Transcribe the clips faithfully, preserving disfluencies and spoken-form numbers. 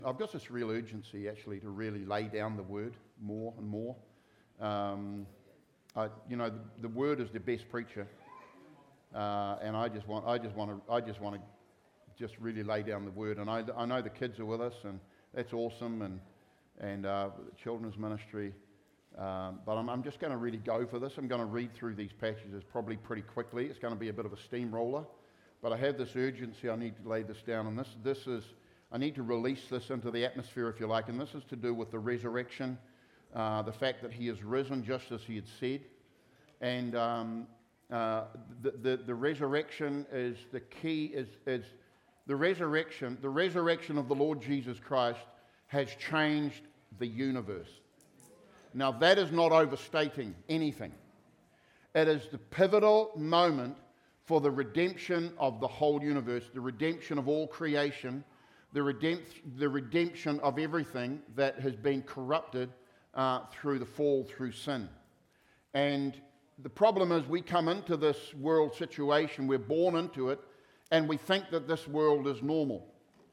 I've got this real urgency actually to really lay down the word more and more. Um, I, you know, the, the word is the best preacher, uh, and I just want, I just want to, I just want to, just really lay down the word. And I, I know the kids are with us, and that's awesome, and and uh, the children's ministry. Um, but I'm, I'm just going to really go for this. I'm going to read through these passages probably pretty quickly. It's going to be a bit of a steamroller, but I have this urgency. I need to lay this down, and this this is. I need to release this into the atmosphere, if you like, and this is to do with the resurrection, uh, the fact that he has risen just as he had said. And um, uh, the, the, the resurrection is the key, is, is the resurrection, the resurrection of the Lord Jesus Christ has changed the universe. Now that is not overstating anything. It is the pivotal moment for the redemption of the whole universe, the redemption of all creation, The, redempt, the redemption of everything that has been corrupted uh, through the fall, through sin. And the problem is we come into this world situation, we're born into it, and we think that this world is normal.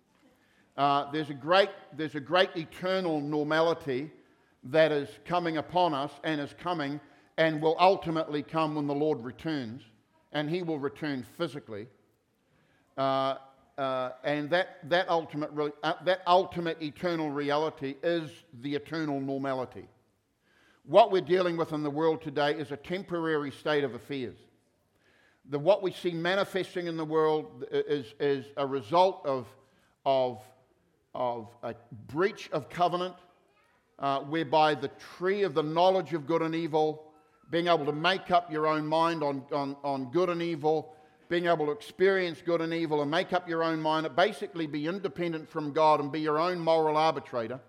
Uh, there's a great, there's a great eternal normality that is coming upon us and is coming and will ultimately come when the Lord returns, and he will return physically. Uh, Uh, and that, that, ultimate, uh, that ultimate eternal reality is the eternal normality. What we're dealing with in the world today is a temporary state of affairs. The, what we see manifesting in the world is, is a result of, of, of a breach of covenant, uh, whereby the tree of the knowledge of good and evil, being able to make up your own mind on, on, on good and evil, being able to experience good and evil and make up your own mind, and basically be independent from God and be your own moral arbitrator,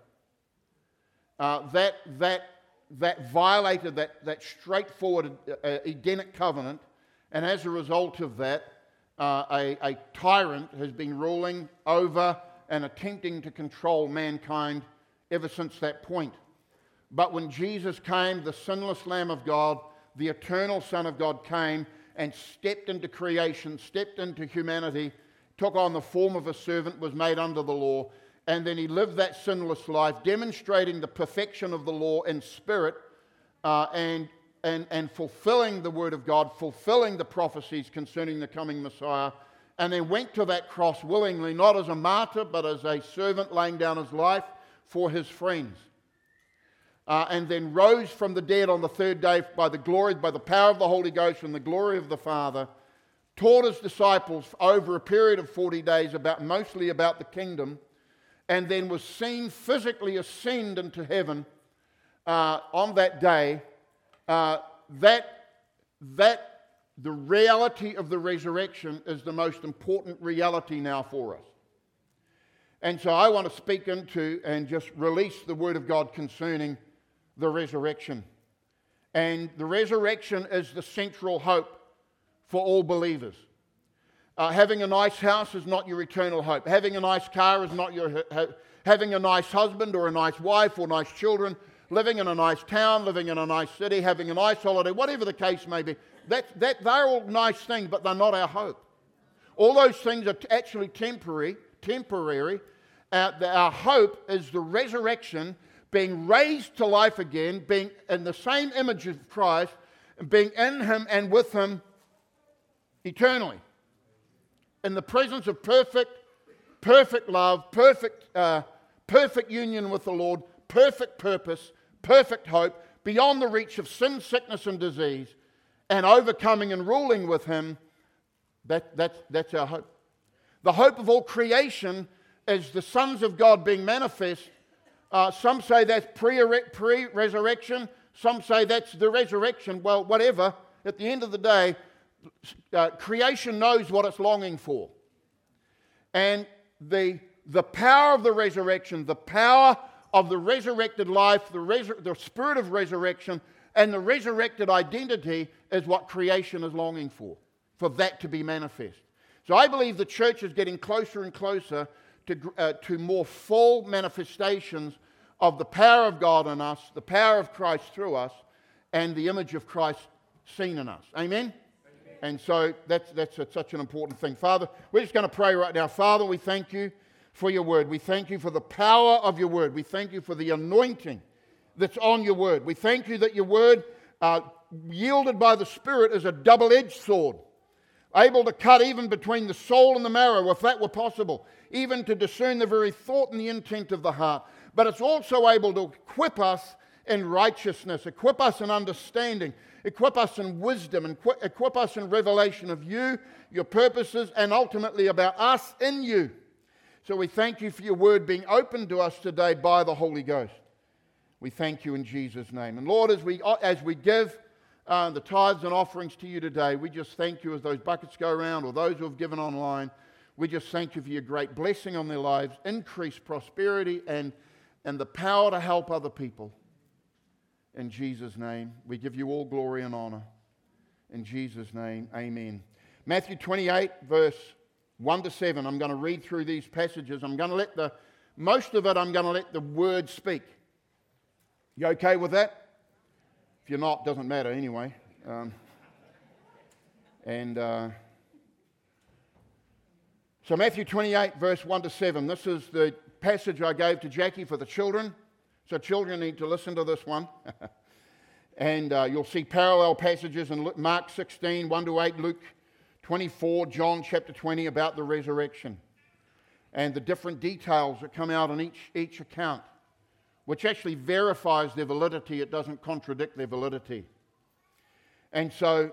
uh, that, that, that violated that, that straightforward uh, Edenic covenant, and as a result of that, uh, a, a tyrant has been ruling over and attempting to control mankind ever since that point. But when Jesus came, the sinless Lamb of God, the eternal Son of God came and stepped into creation, stepped into humanity, took on the form of a servant, was made under the law, and then he lived that sinless life, demonstrating the perfection of the law in spirit, uh, and, and, and fulfilling the word of God, fulfilling the prophecies concerning the coming Messiah, and then went to that cross willingly, not as a martyr, but as a servant laying down his life for his friends. Uh, and then rose from the dead on the third day by the glory, by the power of the Holy Ghost and the glory of the Father, taught his disciples over a period of forty days, about mostly about the kingdom, and then was seen physically ascend into heaven uh, on that day. Uh, that, that the reality of the resurrection is the most important reality now for us. And so I want to speak into and just release the word of God concerning the resurrection. And the resurrection is the central hope for all believers. Uh, having a nice house is not your eternal hope. Having a nice car is not your ho- having a nice husband or a nice wife or nice children, living in a nice town, living in a nice city, having a nice holiday, whatever the case may be. That, that, they're all nice things, but they're not our hope. All those things are t- actually temporary. temporary. Uh, the, our hope is the resurrection, being raised to life again, being in the same image of Christ, being in him and with him eternally. In the presence of perfect, perfect love, perfect, uh, perfect union with the Lord, perfect purpose, perfect hope, beyond the reach of sin, sickness, and disease, and overcoming and ruling with him. That, that's, that's our hope. The hope of all creation is the sons of God being manifest. Uh, some say that's pre-resurrection. Some say that's the resurrection. Well, whatever. At the end of the day, uh, creation knows what it's longing for. And the, the power of the resurrection, the power of the resurrected life, the, resur- the spirit of resurrection, and the resurrected identity is what creation is longing for, for that to be manifest. So I believe the church is getting closer and closer To, uh, to more full manifestations of the power of God in us, the power of Christ through us, and the image of Christ seen in us. Amen? Amen. And so that's, that's a, such an important thing. Father, we're just going to pray right now. Father, we thank you for your word. We thank you for the power of your word. We thank you for the anointing that's on your word. We thank you that your word, uh, yielded by the Spirit, is a double-edged sword, able to cut even between the soul and the marrow, if that were possible, even to discern the very thought and the intent of the heart. But it's also able to equip us in righteousness, equip us in understanding, equip us in wisdom, and equip us in revelation of you, your purposes, and ultimately about us in you. So we thank you for your word being opened to us today by the Holy Ghost. We thank you in Jesus' name. And Lord, as we, as we give uh, the tithes and offerings to you today, we just thank you as those buckets go around, or those who have given online. We just thank you for your great blessing on their lives, increased prosperity, and, and the power to help other people. In Jesus' name, we give you all glory and honor. In Jesus' name, amen. Matthew twenty-eight, verse one to seven. I'm going to read through these passages. I'm going to let the, most of it, I'm going to let the word speak. You okay with that? If you're not, doesn't matter anyway. Um, and uh, so Matthew twenty-eight, verse one to seven. This is the passage I gave to Jackie for the children. So children need to listen to this one. And uh, you'll see parallel passages in Mark sixteen, one to eight, Luke twenty-four, John chapter twenty about the resurrection. And the different details that come out in each, each account, which actually verifies their validity. It doesn't contradict their validity. And so,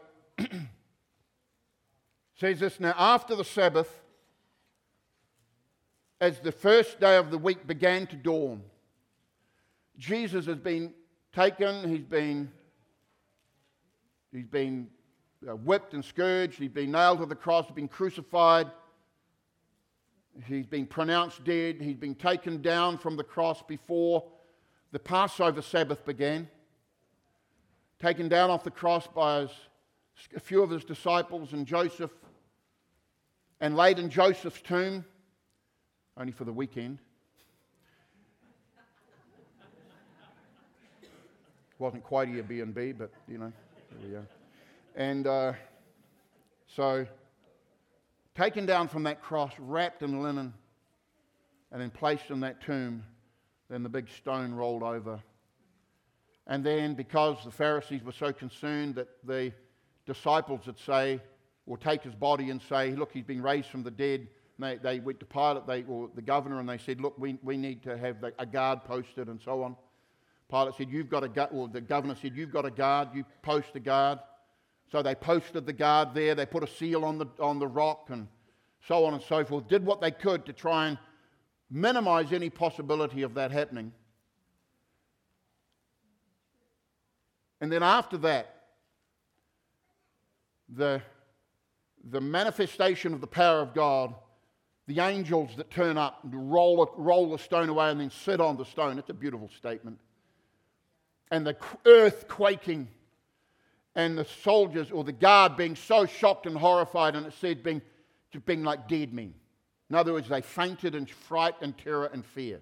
says this, now after the Sabbath, as the first day of the week began to dawn, Jesus has been taken, he's been, he's been uh, whipped and scourged, he's been nailed to the cross, he's been crucified, he's been pronounced dead, he's been taken down from the cross before the Passover Sabbath began, taken down off the cross by his, a few of his disciples and Joseph, and laid in Joseph's tomb, only for the weekend. Wasn't quite Airbnb, but, you know, there we go. And uh, so, taken down from that cross, wrapped in linen, and then placed in that tomb, then the big stone rolled over. And then, because the Pharisees were so concerned that the disciples would say, or take his body and say, look, he's been raised from the dead, and they, they went to Pilate, they, or the governor, and they said, look, we, we need to have the, a guard posted, and so on. Pilate said, you've got a guard, or the governor said, you've got a guard, you post a guard. So they posted the guard there, they put a seal on the, on the rock, and so on and so forth. Did what they could to try and minimize any possibility of that happening. And then after that, the, the manifestation of the power of God, the angels that turn up and roll, roll the stone away and then sit on the stone. It's a beautiful statement. And the earth quaking, and the soldiers or the guard being so shocked and horrified, and it said being, just being like dead men. In other words, they fainted in fright and terror and fear.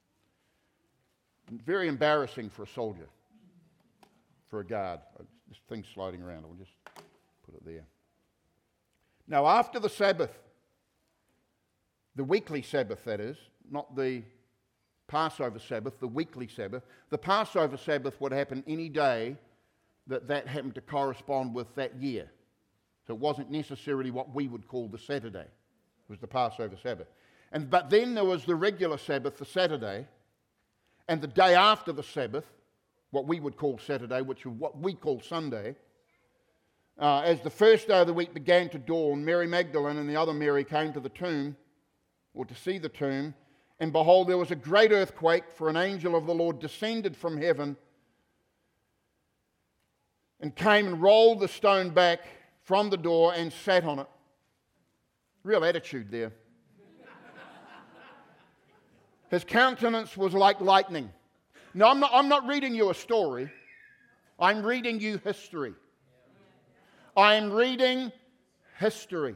Very embarrassing for a soldier, for a guard. This thing's sliding around. I'll just put it there. Now, after the Sabbath, the weekly Sabbath, that is, not the Passover Sabbath, the weekly Sabbath. The Passover Sabbath would happen any day that that happened to correspond with that year. So it wasn't necessarily what we would call the Saturday. It was the Passover Sabbath. And but then there was the regular Sabbath, the Saturday, and the day after the Sabbath, what we would call Saturday, which is what we call Sunday. Uh, as the first day of the week began to dawn, Mary Magdalene and the other Mary came to the tomb, or to see the tomb, and behold, there was a great earthquake, for an angel of the Lord descended from heaven and came and rolled the stone back from the door and sat on it. Real attitude there. His countenance was like lightning. No, I'm not, I'm not reading you a story. I'm reading you history. I'm reading history.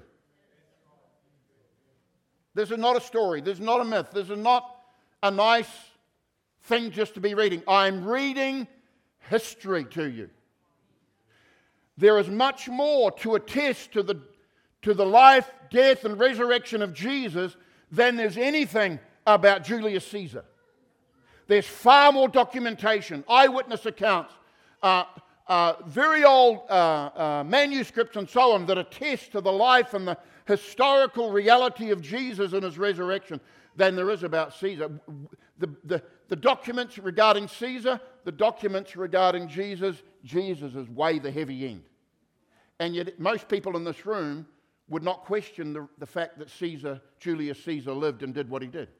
This is not a story. This is not a myth. This is not a nice thing just to be reading. I'm reading history to you. There is much more to attest to the, to the life, death, and resurrection of Jesus than there's anything about Julius Caesar. There's far more documentation, eyewitness accounts, uh, uh, very old uh, uh, manuscripts and so on that attest to the life and the historical reality of Jesus and his resurrection than there is about Caesar. The, the, the documents regarding Caesar, the documents regarding Jesus, Jesus is way the heavy end. And yet most people in this room would not question the, the fact that Caesar, Julius Caesar, lived and did what he did.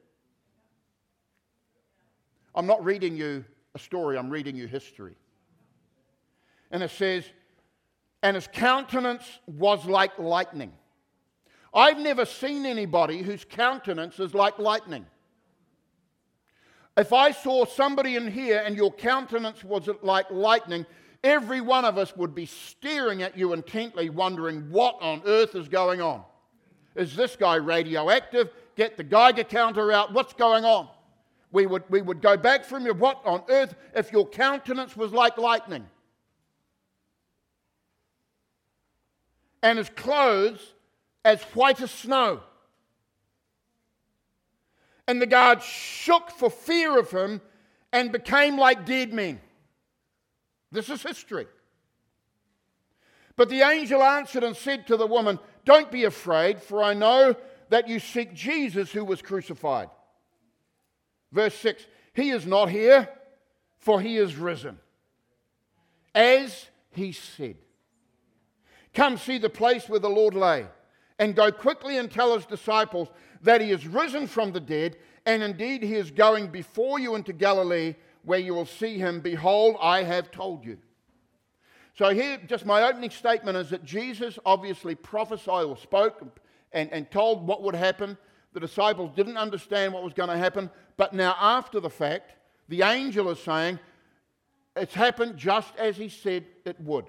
I'm not reading you a story, I'm reading you history. And it says, and his countenance was like lightning. I've never seen anybody whose countenance is like lightning. If I saw somebody in here and your countenance was like lightning, every one of us would be staring at you intently, wondering what on earth is going on. Is this guy radioactive? Get the Geiger counter out. What's going on? We would, we would go back from you. What on earth if your countenance was like lightning? And his clothes as white as snow. And the guards shook for fear of him and became like dead men. This is history. But the angel answered and said to the woman, don't be afraid, for I know that you seek Jesus who was crucified. Verse six, he is not here, for he is risen, as he said. Come see the place where the Lord lay, and go quickly and tell his disciples that he is risen from the dead, and indeed he is going before you into Galilee, where you will see him. Behold, I have told you. So here, just my opening statement is that Jesus obviously prophesied or spoke and, and told what would happen. The disciples didn't understand what was going to happen, but now after the fact, the angel is saying, it's happened just as he said it would.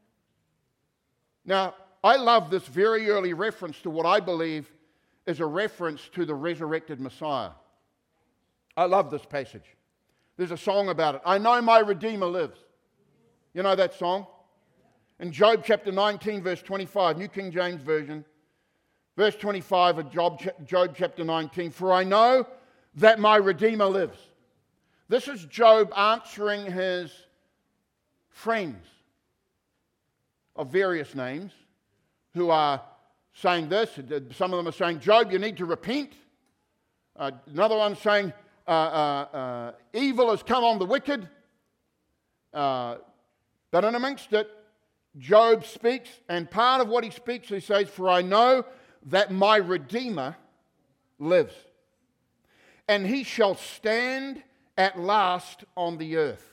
Now, I love this very early reference to what I believe is a reference to the resurrected Messiah. I love this passage. There's a song about it. I know my Redeemer lives. You know that song? In Job chapter nineteen, verse twenty-five, New King James Version, verse twenty-five of Job, Job chapter nineteen, for I know that my Redeemer lives. This is Job answering his friends of various names who are saying this. Some of them are saying, Job, you need to repent. Uh, another one saying, uh, uh, uh, evil has come on the wicked. Uh, but in amongst it, Job speaks, and part of what he speaks, he says, for I know that my Redeemer lives, and he shall stand at last on the earth.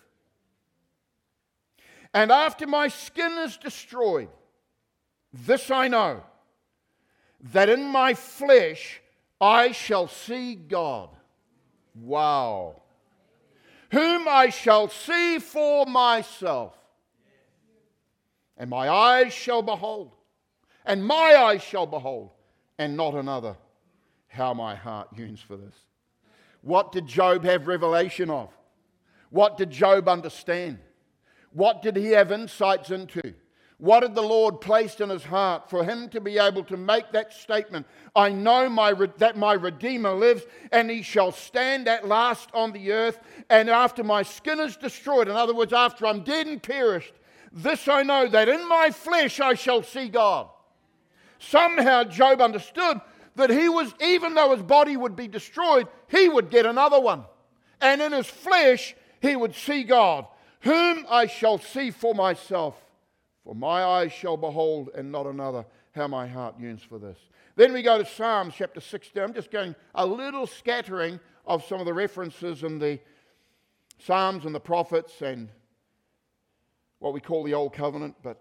And after my skin is destroyed, this I know, that in my flesh I shall see God. Wow. Whom I shall see for myself. And my eyes shall behold, and my eyes shall behold, and not another. How my heart yearns for this. What did Job have revelation of? What did Job understand? What did he have insights into? What did the Lord place in his heart for him to be able to make that statement? I know my, that my Redeemer lives, and he shall stand at last on the earth, and after my skin is destroyed, in other words, after I'm dead and perished, this I know, that in my flesh I shall see God. Somehow Job understood that he was, even though his body would be destroyed, he would get another one. And in his flesh he would see God, whom I shall see for myself. For my eyes shall behold, and not another. How my heart yearns for this. Then we go to Psalms chapter sixteen. I'm just going a little scattering of some of the references in the Psalms and the prophets and what we call the Old Covenant, but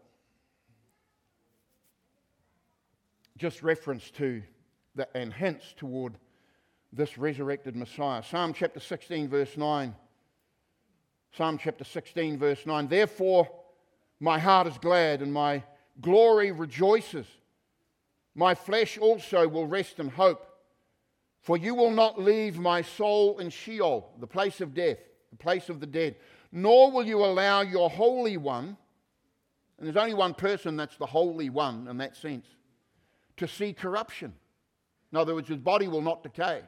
just reference to the, and hints toward this resurrected Messiah. Psalm chapter sixteen, verse nine. Psalm chapter sixteen, verse nine. Therefore, my heart is glad, and my glory rejoices. My flesh also will rest in hope. For you will not leave my soul in Sheol, the place of death, the place of the dead. Nor will you allow your Holy One, and there's only one person that's the Holy One in that sense, to see corruption. In other words, his body will not decay.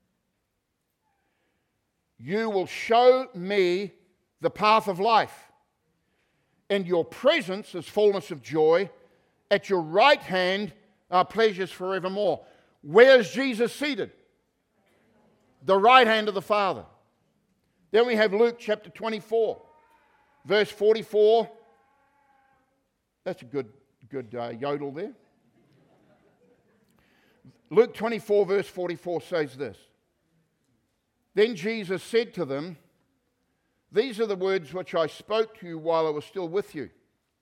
You will show me the path of life. In your presence is fullness of joy. At your right hand are pleasures forevermore. Where's Jesus seated? The right hand of the Father. Then we have Luke chapter twenty-four, verse forty-four. That's a good, good uh, yodel there. Luke twenty-four, verse forty-four says this. Then Jesus said to them, these are the words which I spoke to you while I was still with you,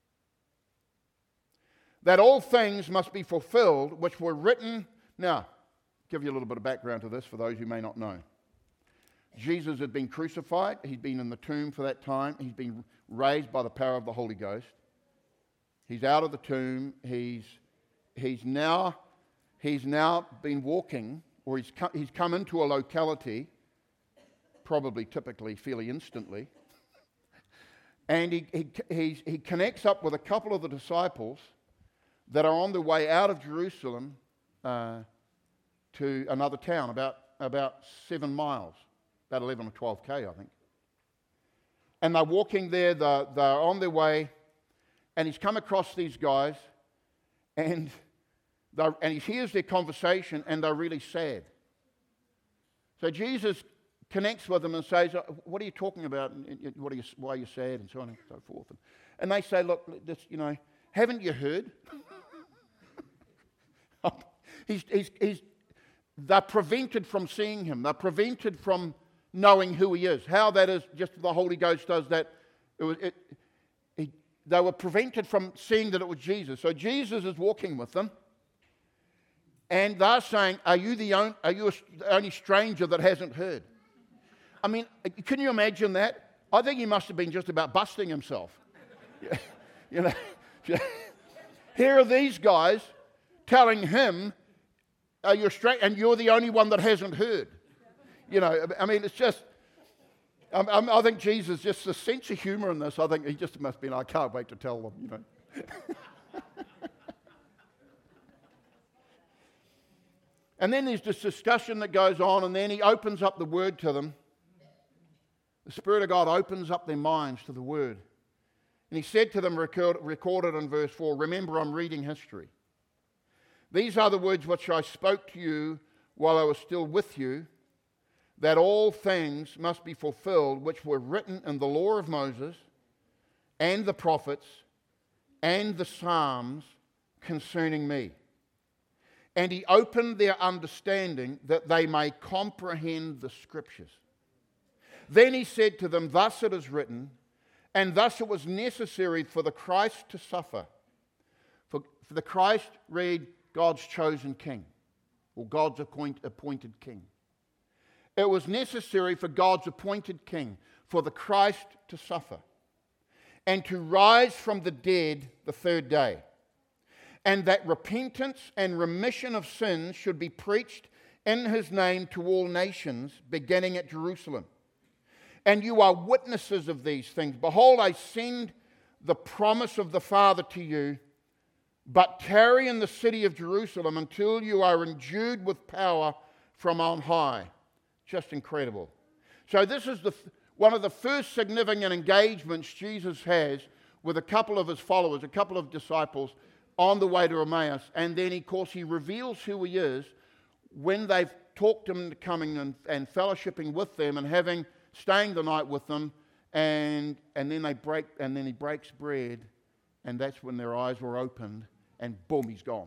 that all things must be fulfilled which were written. Now, I'll give you a little bit of background to this for those who may not know. Jesus had been crucified. He'd been in the tomb for that time. He's been raised by the power of the Holy Ghost. He's out of the tomb. He's, he's, now, he's now been walking, or he's come, he's come into a locality, probably typically fairly instantly, and he, he, he, he connects up with a couple of the disciples that are on the way out of Jerusalem uh, to another town, about, about seven miles, about eleven or twelve K, I think. And they're walking there, they're, they're on their way, and he's come across these guys, and, and he hears their conversation, and they're really sad. So Jesus connects with them and says, what are you talking about? And what are you, why are you sad? And so on and so forth. And they say, look, this, you know, haven't you heard? he's, he's, he's, they're prevented from seeing him. They're prevented from knowing who he is. How that is, just the Holy Ghost does that. It was, it, he, they were prevented from seeing that it was Jesus. So Jesus is walking with them. And they're saying, are you the only, are you the only stranger that hasn't heard? I mean, can you imagine that? I think he must have been just about busting himself. You know, here are these guys telling him, "Are you straight?" And you're the only one that hasn't heard. You know, I mean, it's just. I, I think Jesus just a sense of humour in this. I think he just must be like, I can't wait to tell them. You know. And then there's this discussion that goes on, and then he opens up the Word to them. The Spirit of God opens up their minds to the Word. And he said to them, record, recorded in verse four, remember, I'm reading history. These are the words which I spoke to you while I was still with you, that all things must be fulfilled which were written in the law of Moses and the prophets and the Psalms concerning me. And he opened their understanding that they may comprehend the Scriptures. Then he said to them, thus it is written, and thus it was necessary for the Christ to suffer. For, for the Christ, read, God's chosen king, or God's appoint, appointed king. It was necessary for God's appointed king, for the Christ to suffer, and to rise from the dead the third day, and that repentance and remission of sins should be preached in his name to all nations, beginning at Jerusalem. And you are witnesses of these things. Behold, I send the promise of the Father to you, but tarry in the city of Jerusalem until you are endued with power from on high. Just incredible. So this is the one of the first significant engagements Jesus has with a couple of his followers, a couple of disciples, on the way to Emmaus. And then, of course, he reveals who he is when they've talked him into coming and, and fellowshipping with them and having staying the night with them, and and then they break, and then he breaks bread, and that's when their eyes were opened, and boom, he's gone.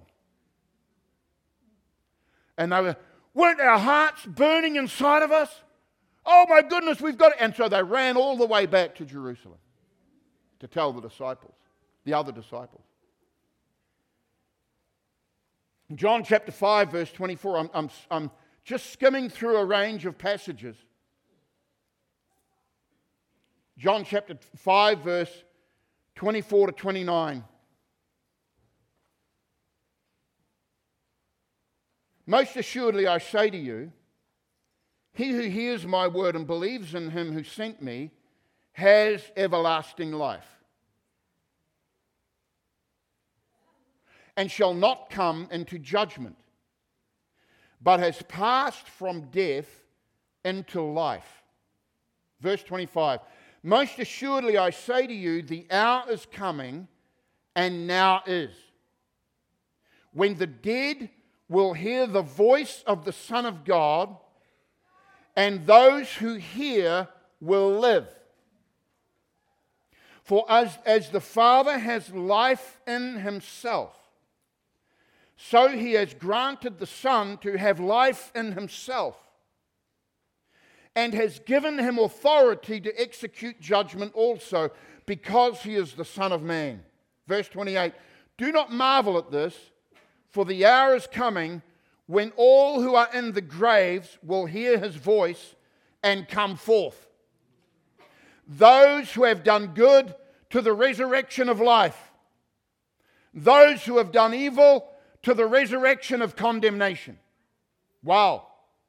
And they were, weren't our hearts burning inside of us? Oh my goodness, we've got it. And so they ran all the way back to Jerusalem to tell the disciples, the other disciples. In John chapter five, verse twenty-four, I'm, I'm, I'm just skimming through a range of passages. John chapter five, verse twenty-four to twenty-nine. Most assuredly I say to you, he who hears my word and believes in him who sent me has everlasting life, and shall not come into judgment, but has passed from death into life. Verse twenty-five. Most assuredly I say to you, the hour is coming, and now is, when the dead will hear the voice of the Son of God, and those who hear will live. For as, as the Father has life in himself, so he has granted the Son to have life in himself, and has given him authority to execute judgment also, because he is the Son of Man. Verse twenty-eight, do not marvel at this, for the hour is coming when all who are in the graves will hear his voice and come forth. Those who have done good to the resurrection of life. Those who have done evil to the resurrection of condemnation. Wow.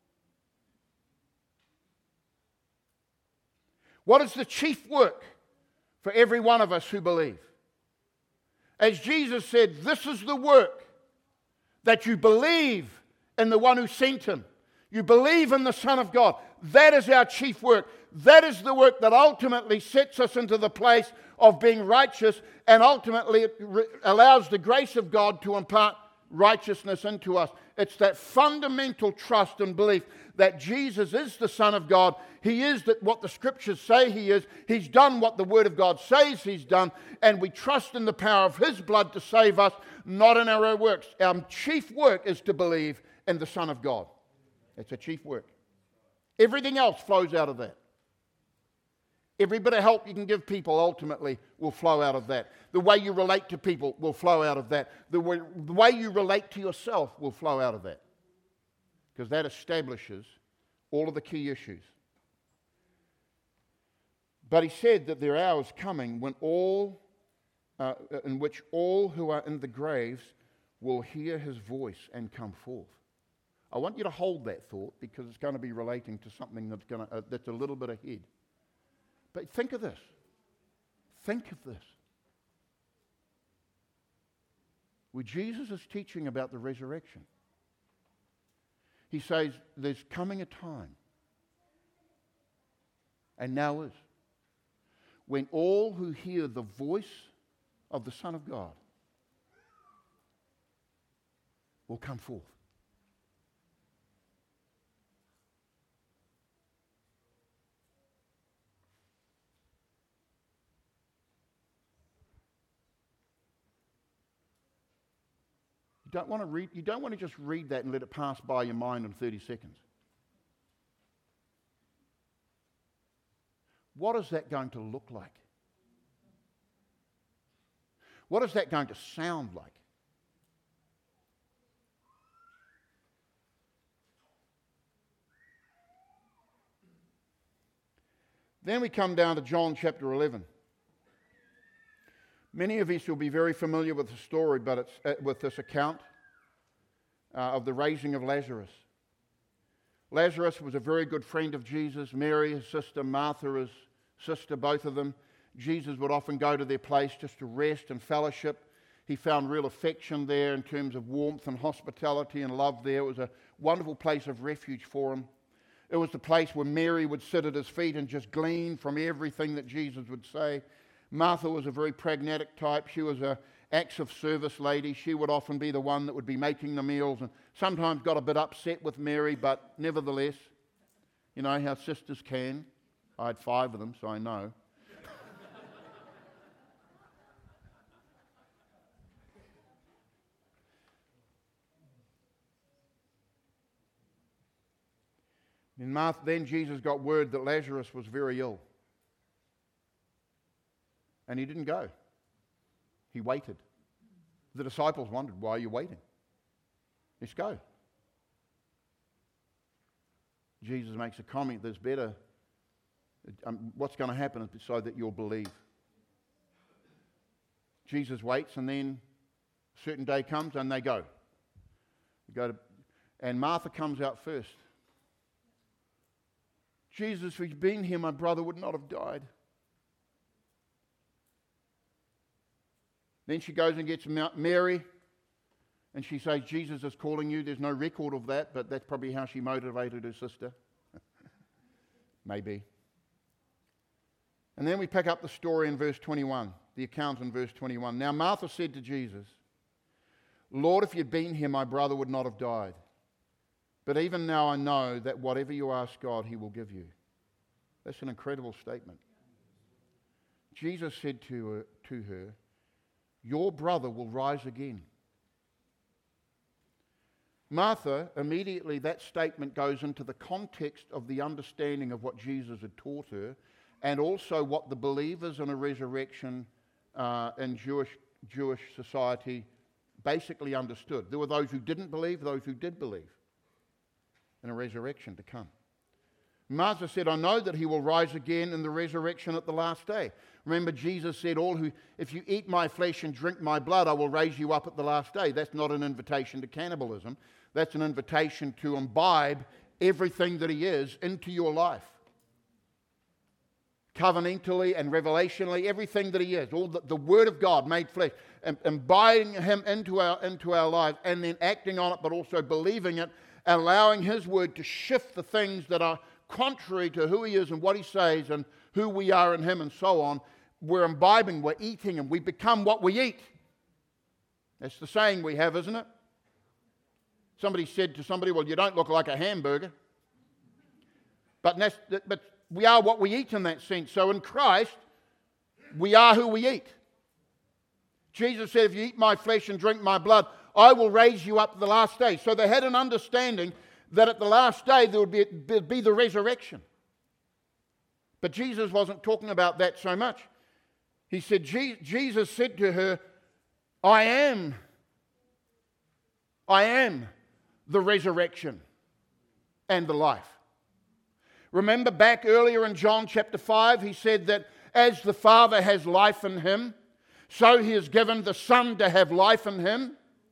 What is the chief work for every one of us who believe? As Jesus said, this is the work, that you believe in the one who sent him. You believe in the Son of God. That is our chief work. That is the work that ultimately sets us into the place of being righteous, and ultimately it re- allows the grace of God to impart righteousness into us. It's that fundamental trust and belief that Jesus is the Son of God. He is that what the Scriptures say he is. He's done what the Word of God says he's done, and we trust in the power of his blood to save us, not in our own works. Our chief work is to believe in the Son of God. It's a chief work. Everything else flows out of that. Every bit of help you can give people ultimately will flow out of that. The way you relate to people will flow out of that. The way, the way you relate to yourself will flow out of that. Because that establishes all of the key issues. But he said that there are hours coming when all, uh, in which all who are in the graves will hear his voice and come forth. I want you to hold that thought, because it's going to be relating to something that's, going to, uh, that's a little bit ahead. But think of this. Think of this. Where Jesus is teaching about the resurrection, he says there's coming a time, and now is, when all who hear the voice of the Son of God will come forth. Don't want to read, you don't want to just read that and let it pass by your mind in thirty seconds. What is that going to look like? What is that going to sound like? Then we come down to John chapter eleven. Many of us will be very familiar with the story, but it's uh, with this account uh, of the raising of Lazarus. Lazarus was a very good friend of Jesus. Mary, his sister, Martha, his sister, both of them. Jesus would often go to their place just to rest and fellowship. He found real affection there in terms of warmth and hospitality and love there. It was a wonderful place of refuge for him. It was the place where Mary would sit at his feet and just glean from everything that Jesus would say. Martha was a very pragmatic type. She was an acts of service lady. She would often be the one that would be making the meals, and sometimes got a bit upset with Mary, but nevertheless, you know how sisters can. I had five of them, so I know. In Martha, then Jesus got word that Lazarus was very ill. And he didn't go. He waited. The disciples wondered, why are you waiting? Let's go. Jesus makes a comment, there's better, um, what's going to happen is so that you'll believe. Jesus waits, and then a certain day comes and they go. They go to, and Martha comes out first. Jesus, if you'd been here, my brother would not have died. Then she goes and gets Mary. And she says, Jesus is calling you. There's no record of that, but that's probably how she motivated her sister. Maybe. And then we pick up the story in verse twenty-one, the account in verse twenty-one. Now Martha said to Jesus, Lord, if you'd been here, my brother would not have died. But even now I know that whatever you ask God, he will give you. That's an incredible statement. Jesus said to her, to her, your brother will rise again. Martha, immediately that statement goes into the context of the understanding of what Jesus had taught her, and also what the believers in a resurrection uh, in Jewish, Jewish society basically understood. There were those who didn't believe, those who did believe in a resurrection to come. Martha said, I know that he will rise again in the resurrection at the last day. Remember, Jesus said, "All who, if you eat my flesh and drink my blood, I will raise you up at the last day." That's not an invitation to cannibalism. That's an invitation to imbibe everything that he is into your life. Covenantally and revelationally, everything that he is, all the, the Word of God made flesh, and imbibing him into our, into our lives, and then acting on it, but also believing it, allowing his Word to shift the things that are contrary to who he is and what he says and who we are in him and so on. We're imbibing, we're eating, and we become what we eat. That's the saying we have, isn't it? Somebody said to somebody, well, you don't look like a hamburger. But, that's, but we are what we eat in that sense. So in Christ, we are who we eat. Jesus said, if you eat my flesh and drink my blood, I will raise you up at the last day. So they had an understanding that at the last day there would be, be the resurrection. But Jesus wasn't talking about that so much. He said, Jesus said to her, I am, I am the resurrection and the life. Remember back earlier in John chapter five, he said that as the Father has life in him, so he has given the Son to have life in him.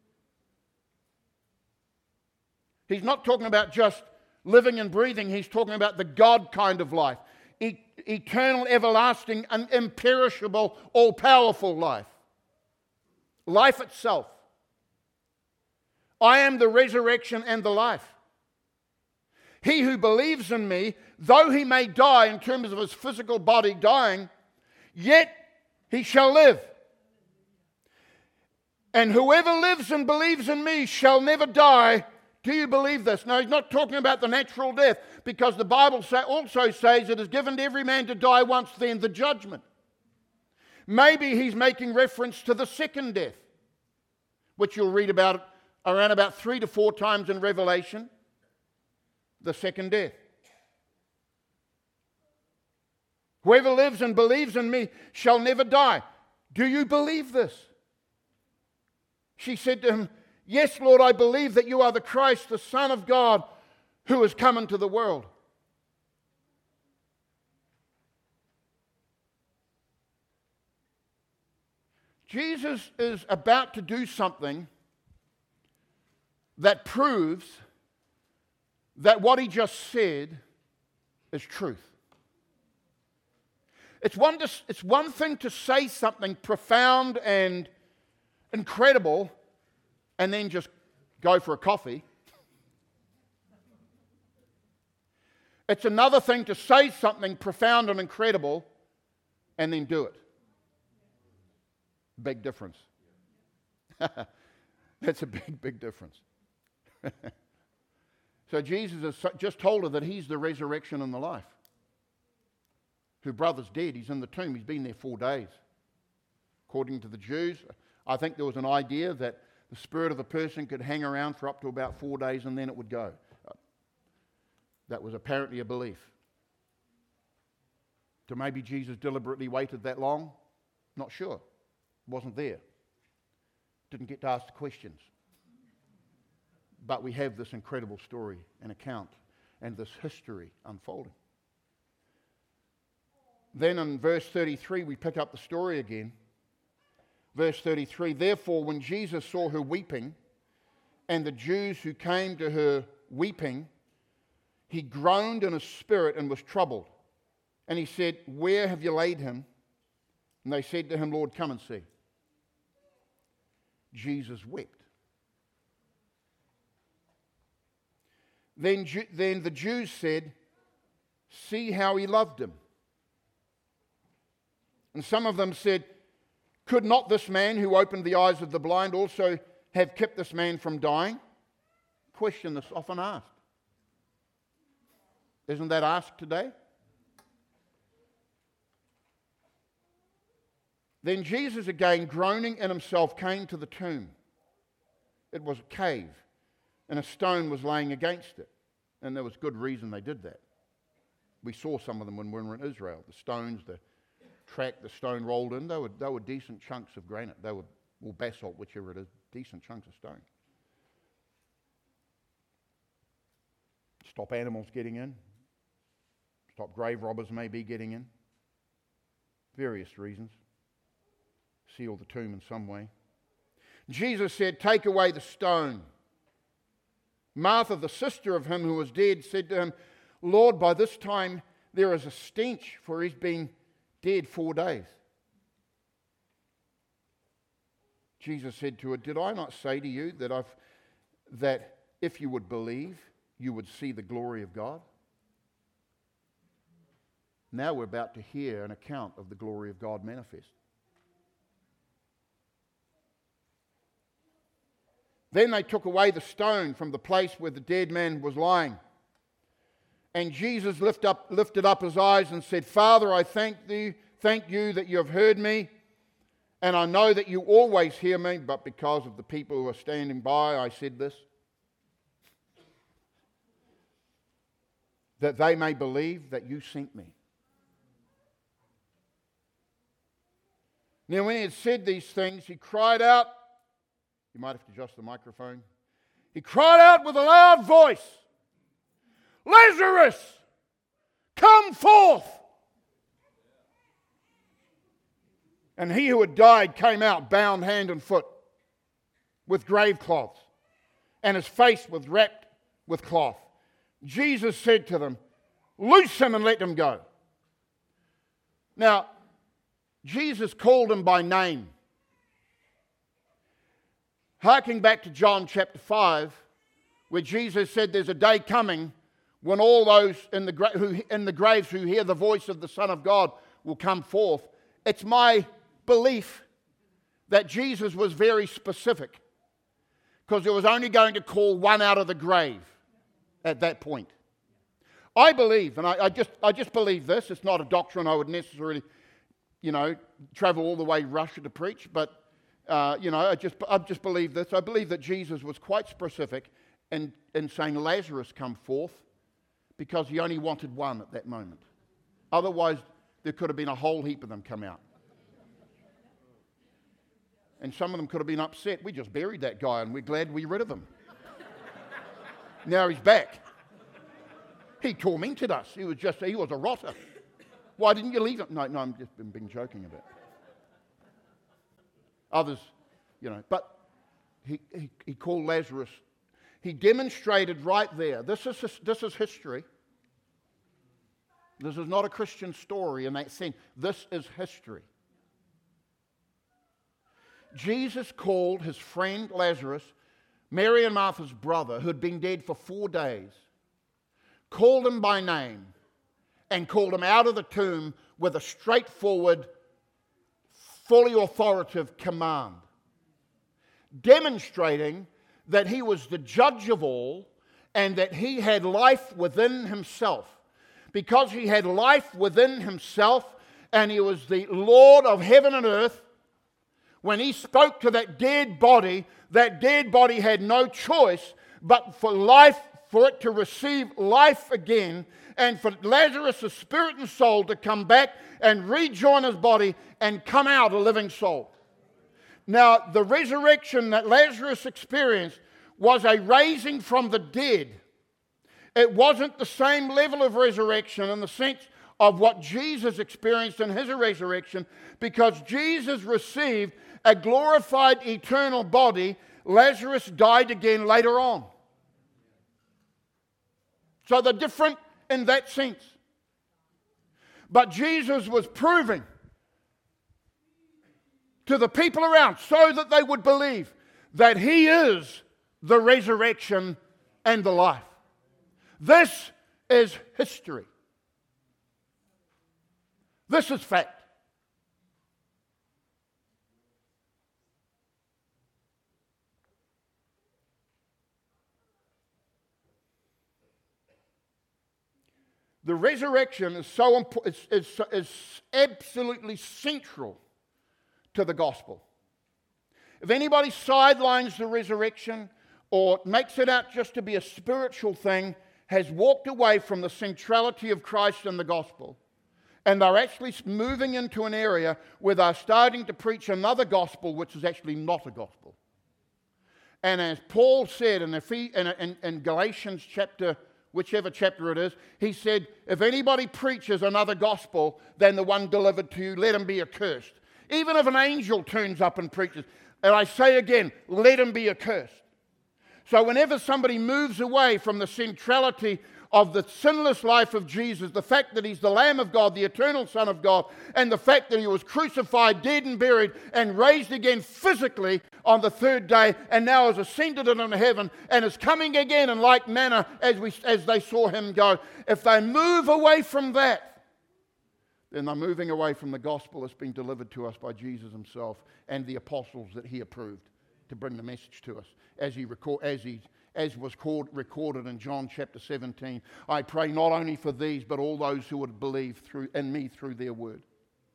He's not talking about just living and breathing. He's talking about the God kind of life. E- eternal, everlasting, and imperishable, all-powerful life. Life itself. I am the resurrection and the life. He who believes in me, though he may die in terms of his physical body dying, yet he shall live. And whoever lives and believes in me shall never die. Do you believe this? No, he's not talking about the natural death, because the Bible also says it is given to every man to die once, then the judgment. Maybe he's making reference to the second death, which you'll read about around about three to four times in Revelation. The second death. Whoever lives and believes in me shall never die. Do you believe this? She said to him, yes, Lord, I believe that you are the Christ, the Son of God, who has come into the world. Jesus is about to do something that proves that what he just said is truth. It's one, to, it's one thing to say something profound and incredible and then just go for a coffee. It's another thing to say something profound and incredible and then do it. Big difference. That's a big, big difference. So Jesus has just told her that he's the resurrection and the life. Her brother's dead. He's in the tomb. He's been there four days. According to the Jews, I think there was an idea that the spirit of the person could hang around for up to about four days and then it would go. That was apparently a belief. So maybe Jesus deliberately waited that long? Not sure. Wasn't there. Didn't get to ask the questions. But we have this incredible story and account and this history unfolding. Then in verse thirty-three, we pick up the story again. Verse thirty-three, therefore, when Jesus saw her weeping, and the Jews who came to her weeping, he groaned in his spirit and was troubled. And he said, where have you laid him? And they said to him, Lord, come and see. Jesus wept. Then, Ju- then the Jews said, "See how he loved him." And some of them said, "Could not this man who opened the eyes of the blind also have kept this man from dying?" Question that's often asked. Isn't that asked today? Then Jesus, again groaning in himself, came to the tomb. It was a cave, and a stone was laying against it. And there was good reason they did that. We saw some of them when we were in Israel. The stones, the track the stone rolled in, they were, they were decent chunks of granite. They were, or basalt, whichever it is, decent chunks of stone. Stop animals getting in. Stop grave robbers maybe getting in. Various reasons. Seal the tomb in some way. Jesus said, "Take away the stone." Martha, the sister of him who was dead, said to him, "Lord, by this time there is a stench, for he's been dead four days." Jesus said to her, "Did I not say to you that, I've, that if you would believe, you would see the glory of God?" Now we're about to hear an account of the glory of God manifest. Then they took away the stone from the place where the dead man was lying. And Jesus lift up, lifted up his eyes and said, "Father, I thank thee, thank you that you have heard me, and I know that you always hear me, but because of the people who are standing by, I said this, that they may believe that you sent me." Now when he had said these things, he cried out. You might have to adjust the microphone. He cried out with a loud voice, "Lazarus, come forth!" And he who had died came out, bound hand and foot, with grave cloths, and his face was wrapped with cloth. Jesus said to them, "Loose him and let him go." Now, Jesus called him by name. Harking back to John chapter five, where Jesus said there's a day coming when all those in the, gra- who, in the graves who hear the voice of the Son of God will come forth. It's my belief that Jesus was very specific, because he was only going to call one out of the grave at that point. I believe, and I, I just I just believe this, it's not a doctrine I would necessarily, you know, travel all the way to Russia to preach, but Uh, you know, I just I just believe this. I believe that Jesus was quite specific in, in saying, "Lazarus, come forth," because he only wanted one at that moment. Otherwise, there could have been a whole heap of them come out. And some of them could have been upset. We just buried that guy and we're glad we're rid of him. Now he's back. He tormented us. He was just, he was a rotter. Why didn't you leave him? No, no, I'm just been, been joking a bit. Others, you know, but he, he, he called Lazarus. He demonstrated right there. This is, this is history. This is not a Christian story in that sense. This is history. Jesus called his friend Lazarus, Mary and Martha's brother, who had been dead for four days, called him by name and called him out of the tomb with a straightforward, fully authoritative command, demonstrating that he was the judge of all and that he had life within himself. Because he had life within himself and he was the Lord of heaven and earth, when he spoke to that dead body, that dead body had no choice but for life, for it to receive life again, and for Lazarus' spirit and soul to come back and rejoin his body and come out a living soul. Now, the resurrection that Lazarus experienced was a raising from the dead. It wasn't the same level of resurrection in the sense of what Jesus experienced in his resurrection, because Jesus received a glorified eternal body. Lazarus died again later on. So they're different in that sense. But Jesus was proving to the people around, so that they would believe, that he is the resurrection and the life. This is history. This is fact. The resurrection is so important, is, is, is absolutely central to the gospel. If anybody sidelines the resurrection or makes it out just to be a spiritual thing, has walked away from the centrality of Christ and the gospel, and they're actually moving into an area where they're starting to preach another gospel which is actually not a gospel. And as Paul said in, in, in Galatians chapter, whichever chapter it is, he said, if anybody preaches another gospel than the one delivered to you, let him be accursed. Even if an angel turns up and preaches. And I say again, let him be accursed. So whenever somebody moves away from the centrality of the sinless life of Jesus, the fact that he's the Lamb of God, the eternal Son of God, and the fact that he was crucified, dead and buried, and raised again physically on the third day, and now has ascended into heaven, and is coming again in like manner as, we, as they saw him go. If they move away from that, then they're moving away from the gospel that's been delivered to us by Jesus himself and the apostles that he approved to bring the message to us, as he record, as he as was called, recorded in John chapter seventeen. I pray not only for these, but all those who would believe through in me through their word.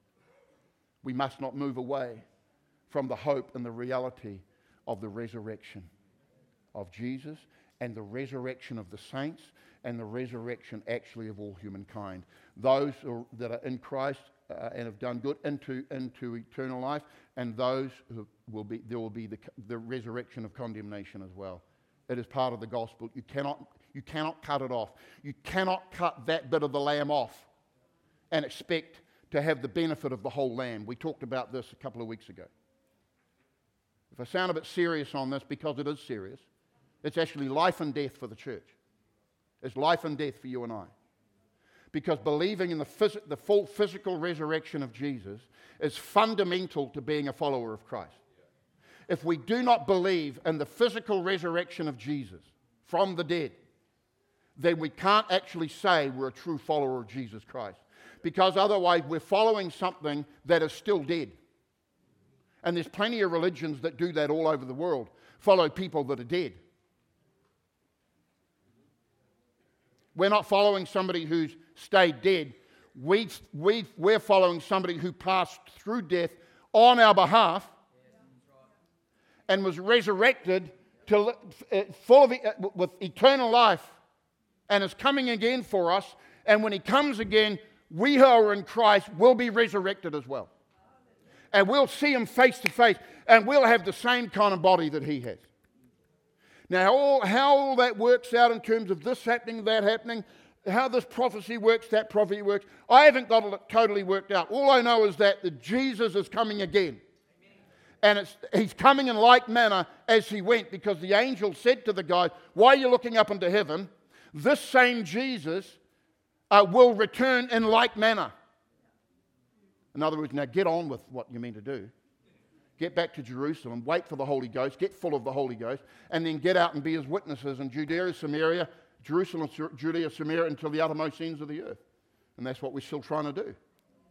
We must not move away from the hope and the reality of the resurrection of Jesus and the resurrection of the saints and the resurrection actually of all humankind. Those who, that are in Christ uh, and have done good into, into eternal life, and those who will be, there will be the, the resurrection of condemnation as well. It is part of the gospel. You cannot, you cannot cut it off. You cannot cut that bit of the lamb off and expect to have the benefit of the whole lamb. We talked about this a couple of weeks ago. If I sound a bit serious on this, because it is serious, it's actually life and death for the church. It's life and death for you and I. Because believing in the, phys- the full physical resurrection of Jesus is fundamental to being a follower of Christ. If we do not believe in the physical resurrection of Jesus from the dead, then we can't actually say we're a true follower of Jesus Christ. Because otherwise we're following something that is still dead. And there's plenty of religions that do that all over the world, follow people that are dead. We're not following somebody who's stayed dead. We, we, we're following somebody who passed through death on our behalf and was resurrected to, uh, full of, uh, with eternal life, and is coming again for us. And when he comes again, we who are in Christ will be resurrected as well. And we'll see him face to face, and we'll have the same kind of body that he has. Now, all, how all that works out in terms of this happening, that happening, how this prophecy works, that prophecy works, I haven't got it totally worked out. All I know is that, that Jesus is coming again. And it's, he's coming in like manner as he went, because the angel said to the guy, why are you looking up into heaven? This same Jesus uh, will return in like manner. In other words, now get on with what you mean to do. Get back to Jerusalem, wait for the Holy Ghost, get full of the Holy Ghost, and then get out and be his witnesses in Judea, Samaria, Jerusalem, Judea, Samaria, until the uttermost ends of the earth. And that's what we're still trying to do.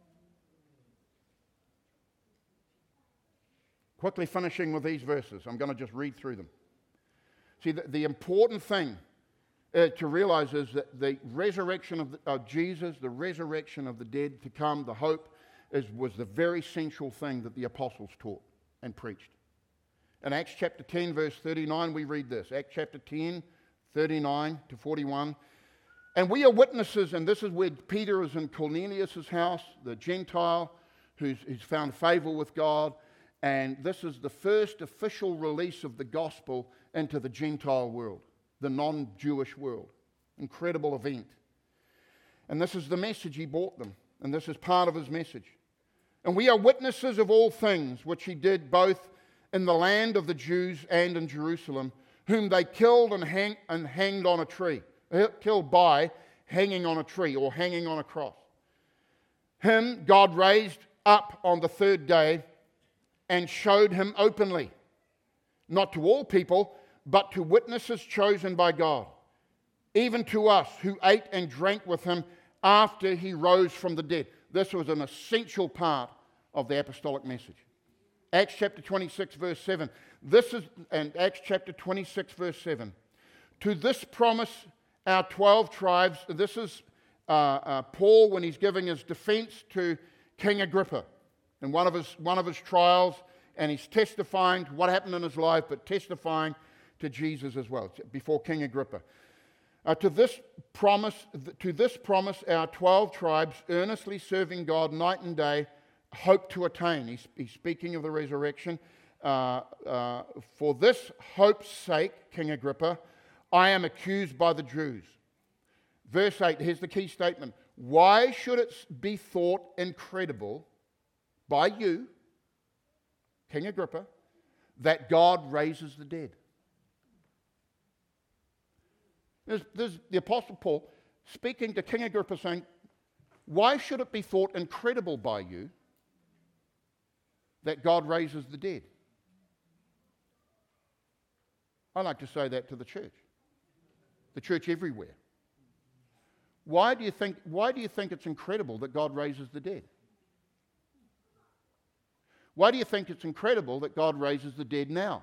Quickly finishing with these verses. I'm going to just read through them. See, the, the important thing uh, to realize is that the resurrection of, the, of Jesus, the resurrection of the dead to come, the hope, is, was the very central thing that the apostles taught and preached. In Acts chapter ten, verse thirty-nine, we read this. Acts chapter ten, thirty-nine to forty-one. And we are witnesses, and this is where Peter is in Cornelius' house, the Gentile who's, who's found favor with God. And this is the first official release of the gospel into the Gentile world, the non-Jewish world. Incredible event. And this is the message he brought them. And this is part of his message. And we are witnesses of all things which he did both in the land of the Jews and in Jerusalem, whom they killed and, hang, and hanged on a tree. Killed by hanging on a tree or hanging on a cross. Him God raised up on the third day and showed him openly, not to all people, but to witnesses chosen by God, even to us who ate and drank with him after he rose from the dead. This was an essential part of the apostolic message. Acts chapter twenty-six, verse seven. This is, and Acts chapter twenty-six, verse seven. To this promise our twelve tribes, this is uh, uh, Paul when he's giving his defense to King Agrippa in one of his, one of his trials, and he's testifying to what happened in his life, but testifying to Jesus as well, before King Agrippa. Uh, to this promise, to this promise our twelve tribes, earnestly serving God night and day, hope to attain. He's, he's speaking of the resurrection. Uh, uh, for this hope's sake, King Agrippa, I am accused by the Jews. Verse eight, here's the key statement. Why should it be thought incredible by you, King Agrippa, that God raises the dead? There's, there's the Apostle Paul speaking to King Agrippa saying, why should it be thought incredible by you that God raises the dead? I like to say that to the church. The church everywhere. Why do you think, why do you think it's incredible that God raises the dead? Why do you think it's incredible that God raises the dead now?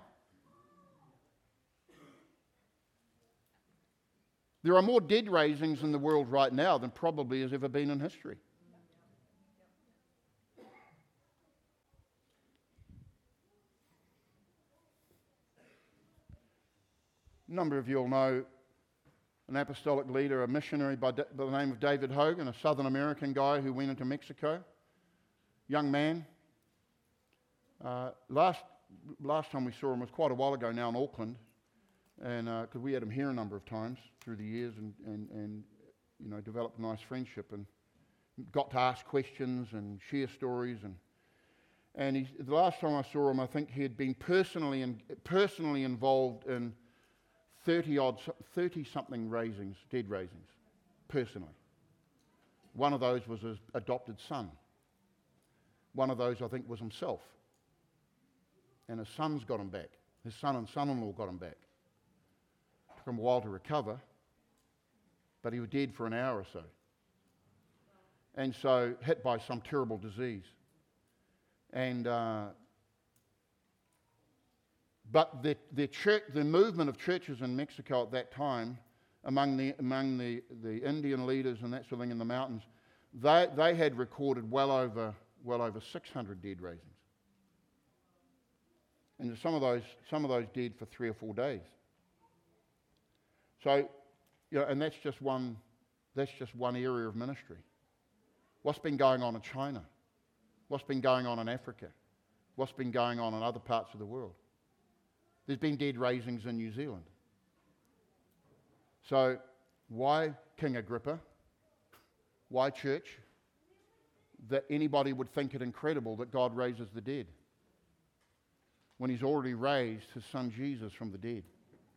There are more dead raisings in the world right now than probably has ever been in history. A number of you will know an apostolic leader, a missionary by, by the name of David Hogan, a Southern American guy who went into Mexico. Young man. Uh, last, last time we saw him was quite a while ago now in Auckland. And because uh, we had him here a number of times through the years, and, and, and you know, developed a nice friendship and got to ask questions and share stories. And and he, the last time I saw him, I think he had been personally in, personally involved in thirty odd, thirty something raisings, dead raisings, personally. One of those was his adopted son. One of those, I think, was himself. And his sons got him back. His son and son-in-law got him back. Took him a while to recover, but he was dead for an hour or so. And so, hit by some terrible disease. And, uh, but the, the, church, the movement of churches in Mexico at that time, among the, among the, the Indian leaders and that sort of thing in the mountains, they, they had recorded well over, well over six hundred dead raisings. And some of those, some of those dead for three or four days. So, you know, and that's just one, that's just one area of ministry. What's been going on in China? What's been going on in Africa? What's been going on in other parts of the world? There's been dead raisings in New Zealand. So, why King Agrippa? Why church? That anybody would think it incredible that God raises the dead when he's already raised his son Jesus from the dead.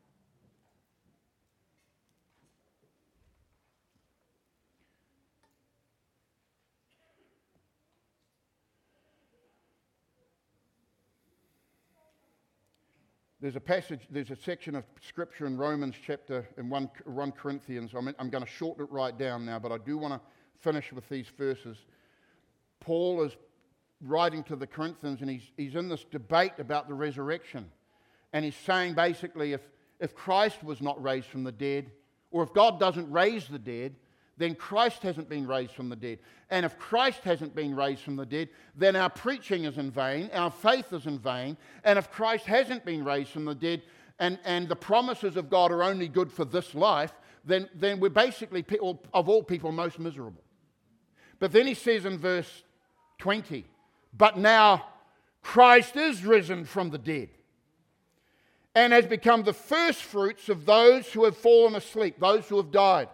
There's a passage, there's a section of scripture in Romans chapter, in First Corinthians. I'm, I'm going to shorten it right down now, but I do want to finish with these verses. Paul is writing to the Corinthians, and he's, he's in this debate about the resurrection. And he's saying basically, if, if Christ was not raised from the dead, or if God doesn't raise the dead, then Christ hasn't been raised from the dead. And if Christ hasn't been raised from the dead, then our preaching is in vain, our faith is in vain. And if Christ hasn't been raised from the dead, and, and the promises of God are only good for this life, then, then we're basically, of all people, most miserable. But then he says in verse twenty, but now Christ is risen from the dead and has become the first fruits of those who have fallen asleep, those who have died.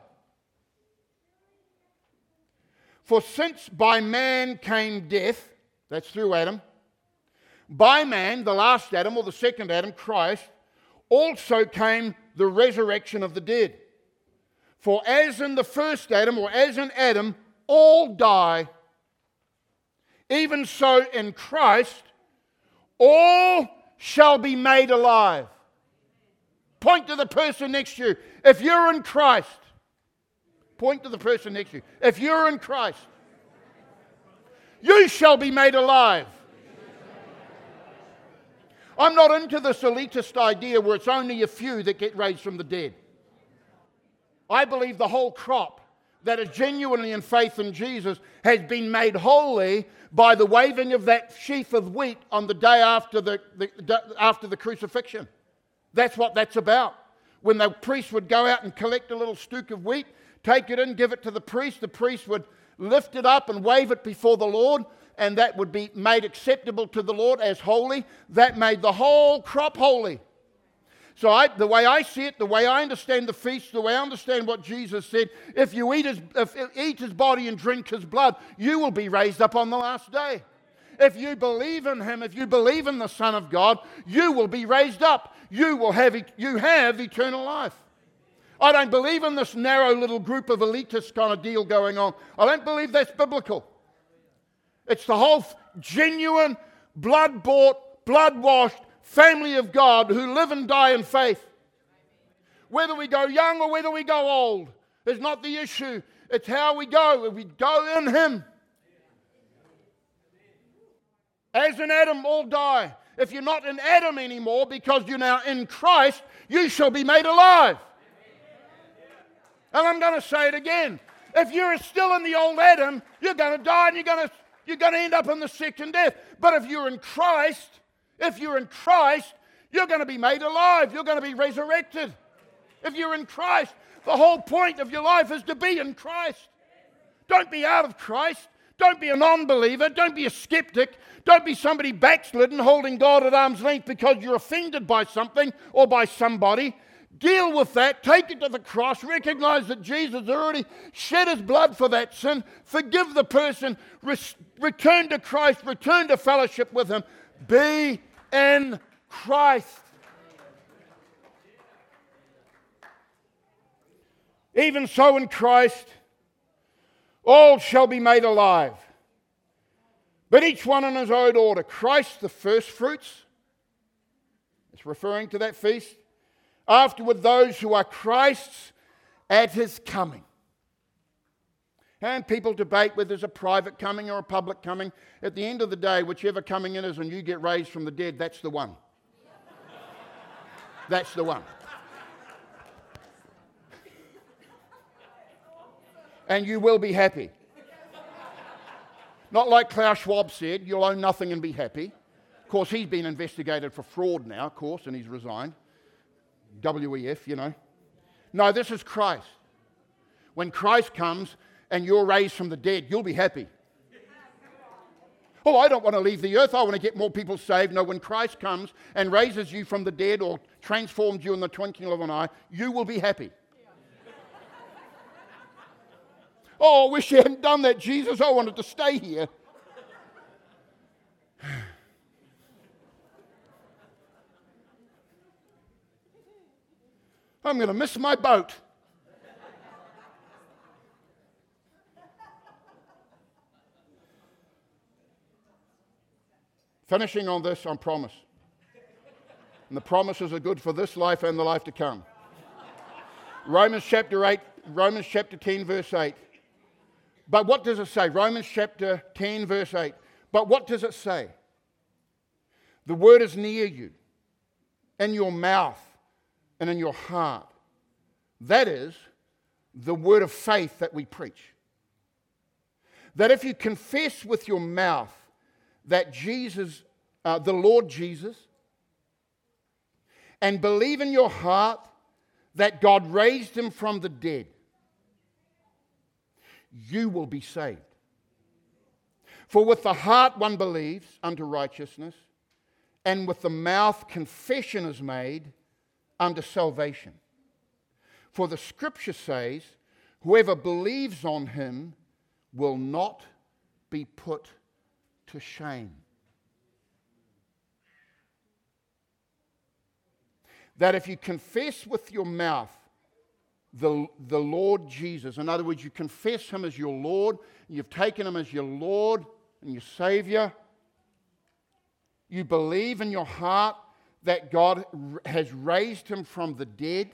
For since by man came death, that's through Adam, by man, the last Adam or the second Adam, Christ, also came the resurrection of the dead. For as in the first Adam, or as in Adam, all die, even so in Christ, all shall be made alive. Point to the person next to you. If you're in Christ, point to the person next to you. If you're in Christ, you shall be made alive. I'm not into this elitist idea where it's only a few that get raised from the dead. I believe the whole crop that is genuinely in faith in Jesus has been made holy by the waving of that sheaf of wheat on the day after the, the, after the crucifixion. That's what that's about. When the priest would go out and collect a little stook of wheat, take it in, give it to the priest, the priest would lift it up and wave it before the Lord, and that would be made acceptable to the Lord as holy. That made the whole crop holy. So I, the way I see it, the way I understand the feast, the way I understand what Jesus said, if you eat his, if, eat his body and drink his blood, you will be raised up on the last day. If you believe in him, if you believe in the Son of God, you will be raised up. You will have, you have eternal life. I don't believe in this narrow little group of elitists kind of deal going on. I don't believe that's biblical. It's the whole genuine, blood-bought, blood-washed family of God who live and die in faith. Whether we go young or whether we go old is not the issue. It's how we go. We go in him. As in Adam, all die. If you're not in Adam anymore because you're now in Christ, you shall be made alive. And I'm going to say it again. If you're still in the old Adam, you're going to die and you're going to, you're going to end up in the second death. But if you're in Christ, if you're in Christ, you're going to be made alive. You're going to be resurrected. If you're in Christ, the whole point of your life is to be in Christ. Don't be out of Christ. Don't be a non-believer. Don't be a skeptic. Don't be somebody backslidden holding God at arm's length because you're offended by something or by somebody. Deal with that. Take it to the cross. Recognize that Jesus already shed his blood for that sin. Forgive the person. Res- return to Christ. Return to fellowship with him. Be in Christ. Even so in Christ, all shall be made alive, but each one in his own order. Christ the first fruits. It's referring to that feast. Afterward, those who are Christ's at his coming. And people debate whether there's a private coming or a public coming. At the end of the day, whichever coming in is and you get raised from the dead, that's the one. That's the one. And you will be happy. Not like Klaus Schwab said, you'll own nothing and be happy. Of course, he's been investigated for fraud now, of course, and he's resigned. W E F, you know. No, this is Christ. When Christ comes and you're raised from the dead, you'll be happy. Oh, I don't want to leave the earth. I want to get more people saved. No, when Christ comes and raises you from the dead or transforms you in the twinkling of an eye, you will be happy. Oh, I wish you hadn't done that, Jesus. I wanted to stay here. I'm going to miss my boat. Finishing on this, I promise. And the promises are good for this life and the life to come. Romans chapter eight, Romans chapter ten, verse eight. But what does it say? Romans chapter ten, verse eight. But what does it say? The word is near you, in your mouth and in your heart. That is the word of faith that we preach. That if you confess with your mouth that Jesus, uh, the Lord Jesus, and believe in your heart that God raised him from the dead, you will be saved. For with the heart one believes unto righteousness, and with the mouth confession is made unto salvation. For the scripture says, whoever believes on him will not be put to shame. That if you confess with your mouth the, the Lord Jesus, in other words, you confess him as your Lord, you've taken him as your Lord and your Savior, you believe in your heart that God has raised him from the dead,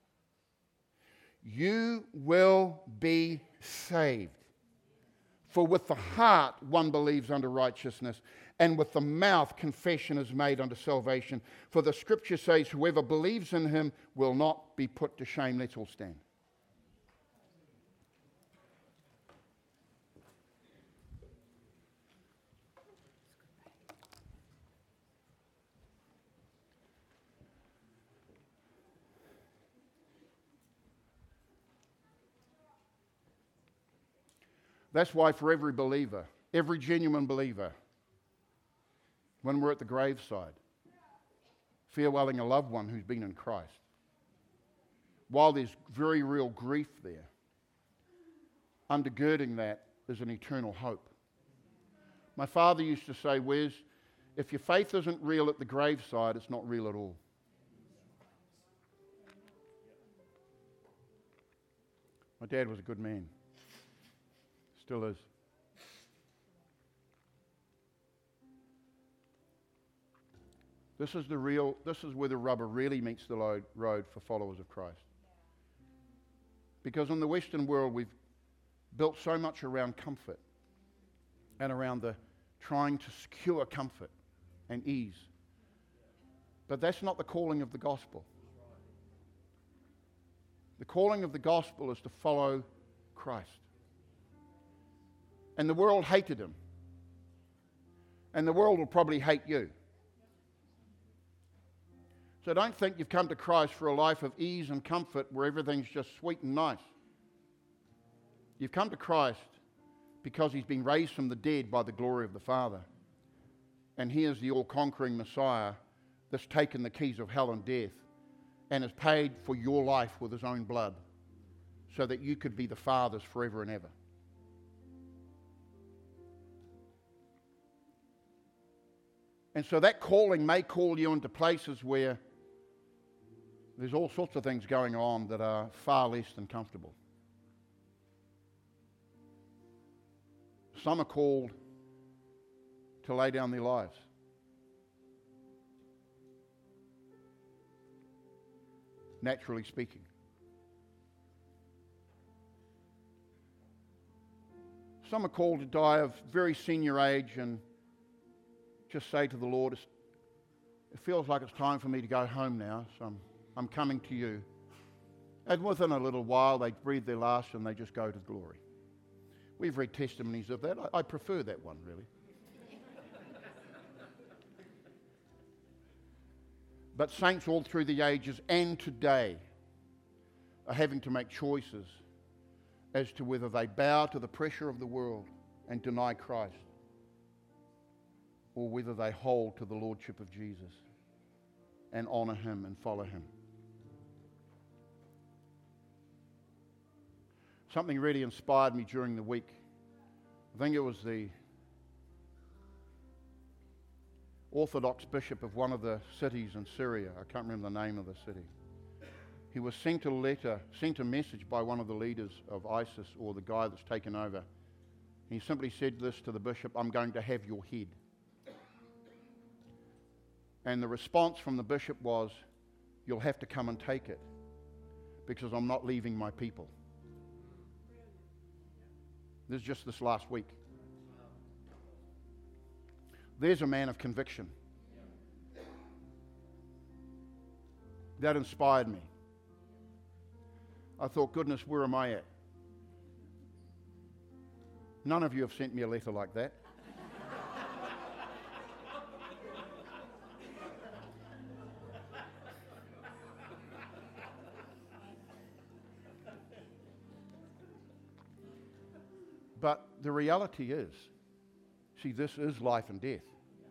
you will be saved. For with the heart one believes unto righteousness, and with the mouth confession is made unto salvation. For the scripture says, whoever believes in him will not be put to shame. Let's all stand. That's why for every believer, every genuine believer, when we're at the graveside, farewelling a loved one who's been in Christ, while there's very real grief there, undergirding that is an eternal hope. My father used to say, Wes, if your faith isn't real at the graveside, it's not real at all. My dad was a good man. Still is. This is the real, this is where the rubber really meets the road, road for followers of Christ. Because in the Western world, we've built so much around comfort and around the trying to secure comfort and ease. But that's not the calling of the gospel. The calling of the gospel is to follow Christ. And the world hated him. And the world will probably hate you. So don't think you've come to Christ for a life of ease and comfort where everything's just sweet and nice. You've come to Christ because he's been raised from the dead by the glory of the Father. And he is the all-conquering Messiah that's taken the keys of hell and death and has paid for your life with his own blood so that you could be the Father's forever and ever. And so that calling may call you into places where there's all sorts of things going on that are far less than comfortable. Some are called to lay down their lives. Naturally speaking. Some are called to die of very senior age and just say to the Lord, it feels like it's time for me to go home now, so I'm, I'm coming to you. And within a little while, they breathe their last and they just go to glory. We've read testimonies of that. I, I prefer that one, really. But saints all through the ages and today are having to make choices as to whether they bow to the pressure of the world and deny Christ, or whether they hold to the lordship of Jesus and honor him and follow him. Something really inspired me during the week. I think it was the Orthodox bishop of one of the cities in Syria. I can't remember the name of the city. He was sent a letter, sent a message by one of the leaders of ISIS, or the guy that's taken over. He simply said this to the bishop, I'm going to have your head. And the response from the bishop was, you'll have to come and take it because I'm not leaving my people. This is just this last week. There's a man of conviction. That inspired me. I thought, goodness, where am I at? None of you have sent me a letter like that. But the reality is, see, this is life and death.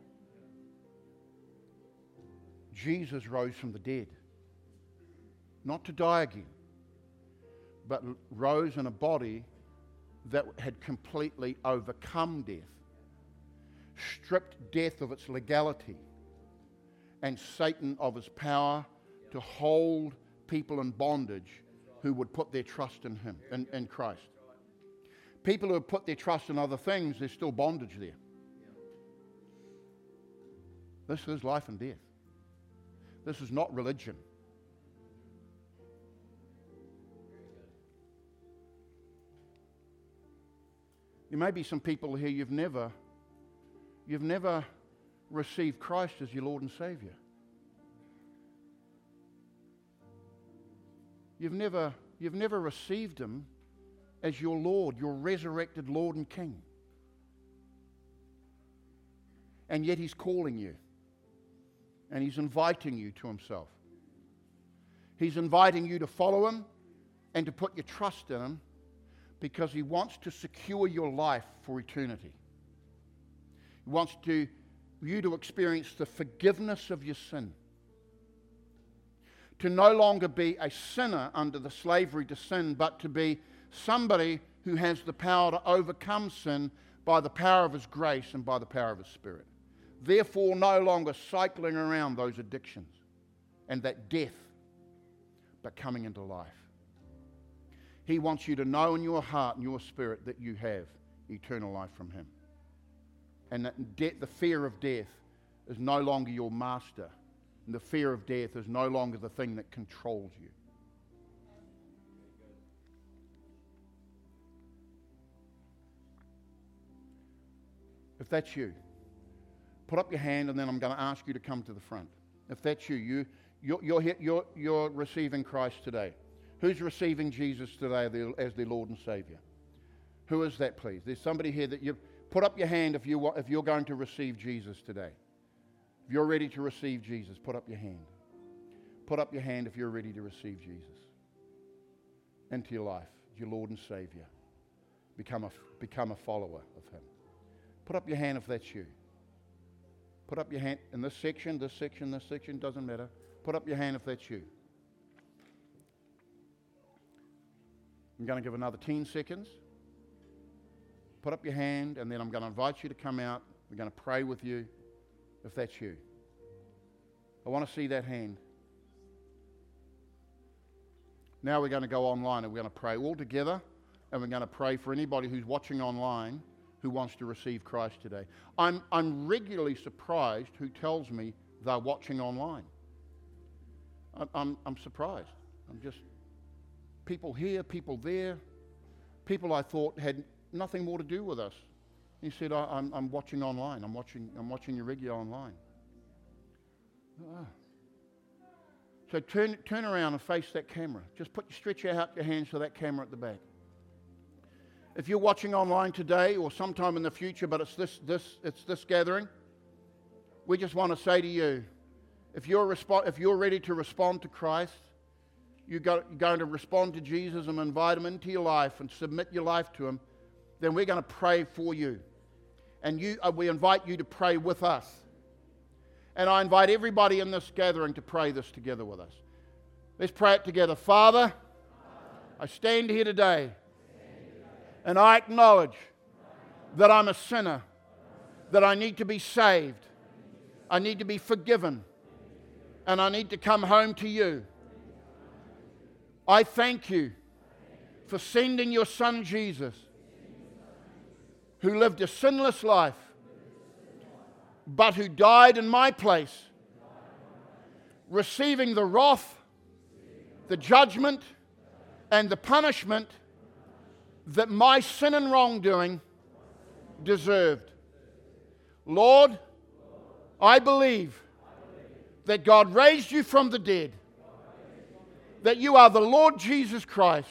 Jesus rose from the dead, not to die again, but rose in a body that had completely overcome death, stripped death of its legality, and Satan of his power to hold people in bondage who would put their trust in him, in, in Christ. People who have put their trust in other things, there's still bondage there. This is life and death. This is not religion. There may be some people here, you've never, you've never received Christ as your Lord and Savior. You've never, you've never received Him as your Lord, your resurrected Lord and King. And yet He's calling you. And He's inviting you to Himself. He's inviting you to follow Him and to put your trust in Him, because He wants to secure your life for eternity. He wants to, you to experience the forgiveness of your sin. To no longer be a sinner under the slavery to sin, but to be somebody who has the power to overcome sin by the power of His grace and by the power of His Spirit. Therefore, no longer cycling around those addictions and that death, but coming into life. He wants you to know in your heart and your spirit that you have eternal life from Him. And that de- the fear of death is no longer your master. And the fear of death is no longer the thing that controls you. If that's you, put up your hand, and then I'm going to ask you to come to the front. If that's you, you you're, you're, you're, you're receiving Christ today. Who's receiving Jesus today as their Lord and Savior? Who is that, please? There's somebody here that you put up your hand if you want, if you're going to receive Jesus today. If you're ready to receive Jesus, put up your hand. Put up your hand if you're ready to receive Jesus into your life, your Lord and Savior. Become a become a follower of Him. Put up your hand if that's you. Put up your hand in this section, this section, this section, doesn't matter. Put up your hand if that's you. I'm going to give another ten seconds. Put up your hand, and then I'm going to invite you to come out. We're going to pray with you if that's you. I want to see that hand. Now we're going to go online and we're going to pray all together, and we're going to pray for anybody who's watching online who wants to receive Christ today. I'm, I'm regularly surprised who tells me they're watching online. I'm, I'm, I'm surprised. I'm just... People here, people there, people I thought had nothing more to do with us. He said, I, I'm, I'm watching online. I'm watching, I'm watching you regularly online. Ah. So turn, turn around and face that camera. Just put, stretch out your hands to that camera at the back. If you're watching online today or sometime in the future, but it's this, this, it's this gathering, we just want to say to you, if you're, respo- if you're ready to respond to Christ, you're going to respond to Jesus and invite Him into your life and submit your life to Him, then we're going to pray for you. And you, uh, we invite you to pray with us. And I invite everybody in this gathering to pray this together with us. Let's pray it together. Father, I stand here today and I acknowledge that I'm a sinner, that I need to be saved, I need to be forgiven, and I need to come home to you. I thank you for sending your Son Jesus, who lived a sinless life, but who died in my place, receiving the wrath, the judgment, and the punishment that my sin and wrongdoing deserved. Lord, I believe that God raised you from the dead, that you are the Lord Jesus Christ.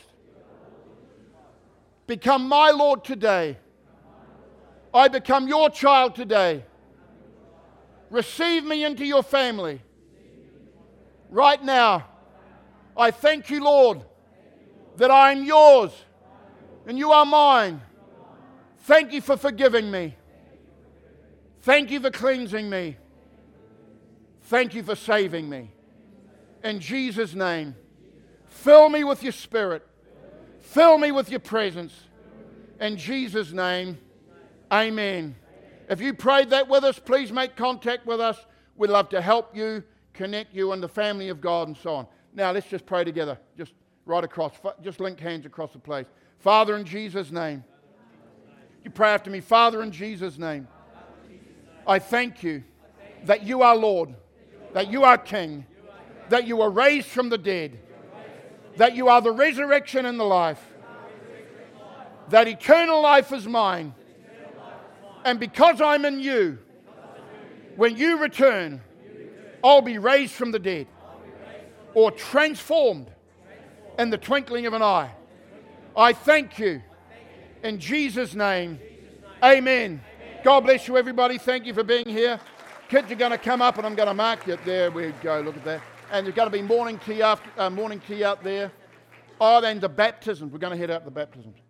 Become my Lord today. I become your child today. Receive me into your family. Right now, I thank you, Lord, that I am yours and you are mine. Thank you for forgiving me. Thank you for cleansing me. Thank you for saving me. In Jesus' name, fill me with your Spirit. Fill me with your presence. In Jesus' name, amen. If you prayed that with us, please make contact with us. We'd love to help you, connect you in the family of God and so on. Now let's just pray together. Just right across. Just link hands across the place. Father, in Jesus' name. You pray after me. Father, in Jesus' name. I thank you that you are Lord, that you are King, that you were raised from the dead, that you are the resurrection and the life, that eternal life is mine. And because I'm in you, when you return, I'll be raised from the dead or transformed in the twinkling of an eye. I thank you in Jesus' name. Amen. God bless you, everybody. Thank you for being here. Kids are going to come up and I'm going to mark you. There we go. Look at that. And there's going to be morning tea, after, uh, morning tea out there. Oh, then the baptisms. We're going to head out the baptisms.